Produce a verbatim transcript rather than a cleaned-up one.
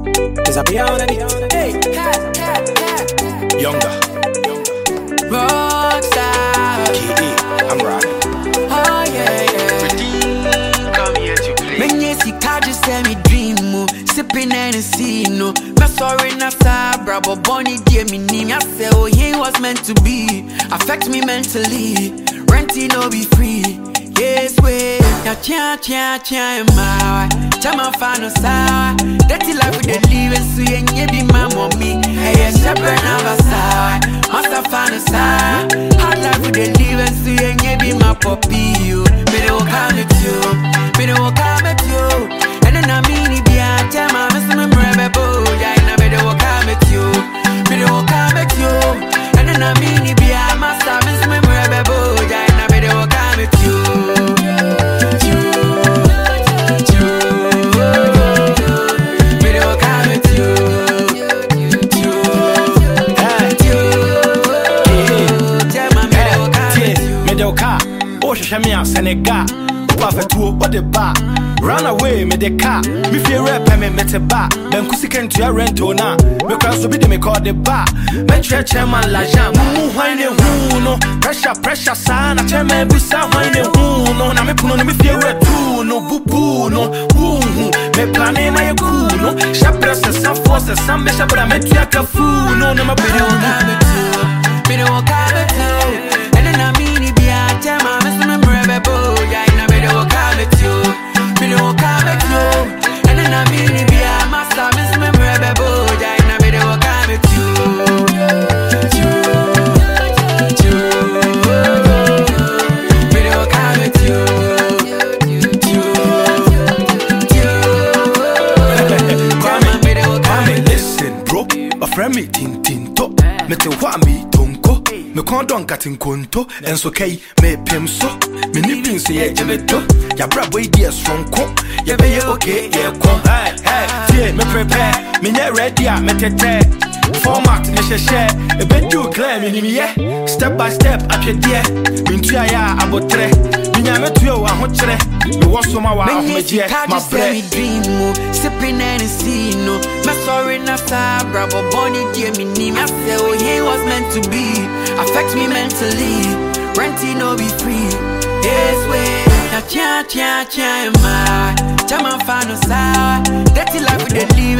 Disappear on the hey, Younger. Rockstar. K E, I'm right. Oh yeah, yeah. Come here to play. When you see car, just tell me dream mo. Sipping and see no. My sorry na sabra, but Bonnie dear me name. I say oh he was meant to be. Affect me mentally. Renting no be free. Yes way. Ya cha cha cha my. Chama fano sawa. Dirty life with the living so you nye be my mommy. Hey yeah, shepherd never sawa. Must fano sawa. Hard life with the living so you nye be my puppy. You me they will come at you. Me they will come at you. And then I mean it be a chama. Me some remember boy. Yeah, and me they will come at you. Me they will come at you. And then I mean it be a master. Me some remember boy. Yeah, and me they will come at you. Shamia Senegal, Wafetu, what the bar. Run away, me the car. Me fear rap, me met a bar. Ben Kusikan to your rento now. Me cross to be the me call the bar. Me church man la jam. Mumu wine no. Pressure, pressure, son. I tell me busa wine no. Na me puno me fear rap too. No bubu no. Woo. Me planning my cool no. Shabras and some forces, some measure, but I met you like a fool. No, no, my baby. Me don't come at you. And then I mean it be a time. Yeah, and I made it walk out with you. Me don't walk out with you. And then I mean it be a master. Miss me memorable. Yeah, and I made it walk out with you. Me don't walk out with you. Kwame, listen, bro. My friend me tin tin to. Me te wa me tonko. Me kondon katin konto. Enso kei me pim so. Me ni bin se ye jeme do. Ya bra boy dear strong ko. Ya be ye okay ye ko. Hey hey, tie me prepare. Me nye ready a me tete. Format me she share. E be do clear me ni me ye. Step by step apye die. Me ntua ya abotre. Me nya me tuo a ho kire. Me wo so ma wa ho me je. My bread. Dream mo, sipping and see no. My sorry na sabra, but Bonnie dear me name. I say oh he was meant to be. Affect me mentally. Renting no be free. Yes way. Na cha cha cha my. Chama fano sawa. Dirty life with the lead.